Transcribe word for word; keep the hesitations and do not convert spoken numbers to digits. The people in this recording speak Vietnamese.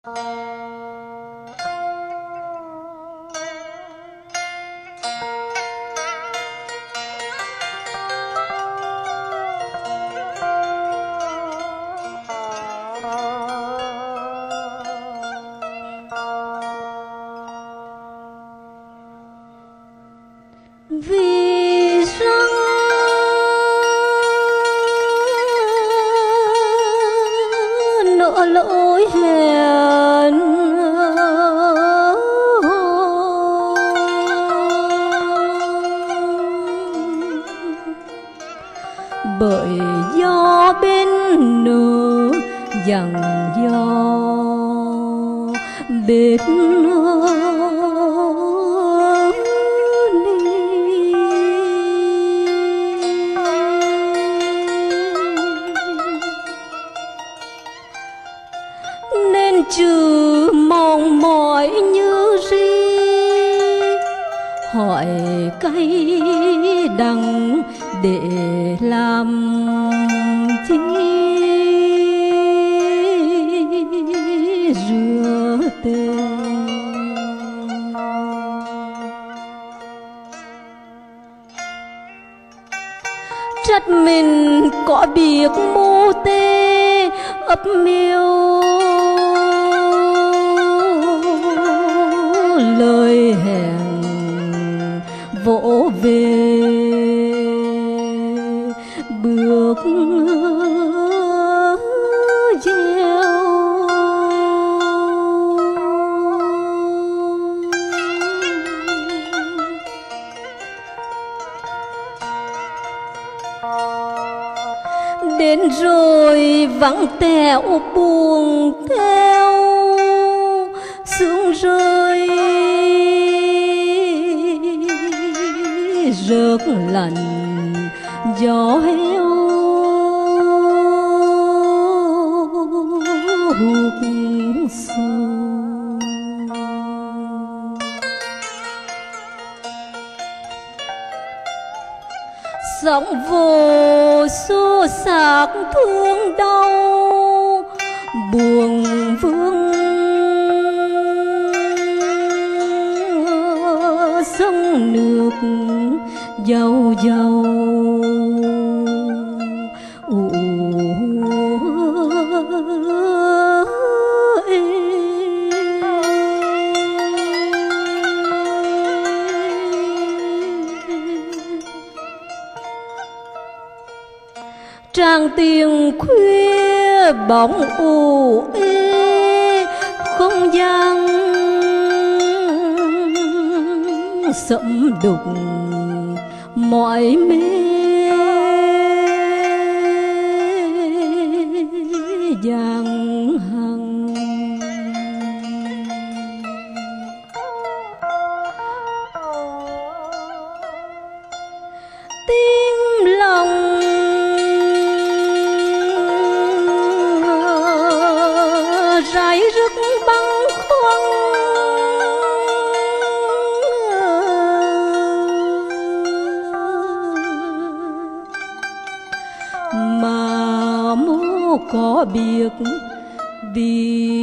Vì rằng nợ lỗi hẹn bởi do bên nửa dằng do bên nên trừ mong mỏi như ri hỏi cay đắng để làm chi rửa tên trách mình có biết mô tê ấp miêu lời hẹn vỗ về bước gieo đến rồi vắng tẻo buồn theo sương rơi rớt lạnh gió heo hút sương sóng vô số xác thương đau buồn vương sông nước giàu giàu ủ tràng tiền khuya bóng ù ê không gian sẫm đục mọi mê giang hằng tim lòng rải rứt băng khoăn mà mô có biết vì